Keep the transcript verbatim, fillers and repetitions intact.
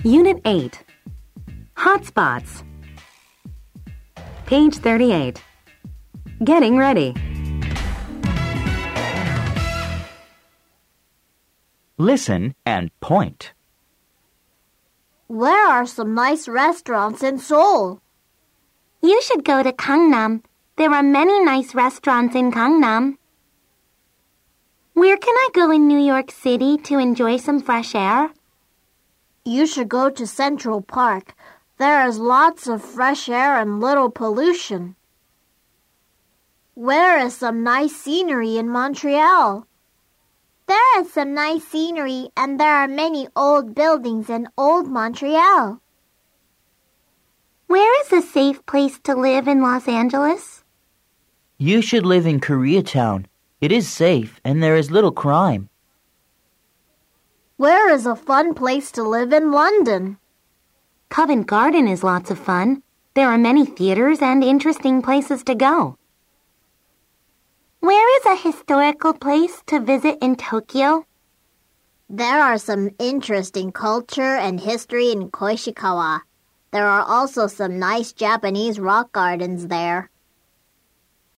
Unit eight. Hotspots. Page thirty-eight. Getting ready. Listen and point. Where are some nice restaurants in Seoul? You should go to Gangnam. There are many nice restaurants in Gangnam. Where can I go in New York City to enjoy some fresh air? You should go to Central Park. There is lots of fresh air and little pollution. Where is some nice scenery in Montreal? There is some nice scenery and there are many old buildings in Old Montreal. Where is a safe place to live in Los Angeles? You should live in Koreatown. It is safe and there is little crime. Where is a fun place to live in London? Covent Garden is lots of fun. There are many theaters and interesting places to go. Where is a historical place to visit in Tokyo? There are some interesting culture and history in Koishikawa. There are also some nice Japanese rock gardens there.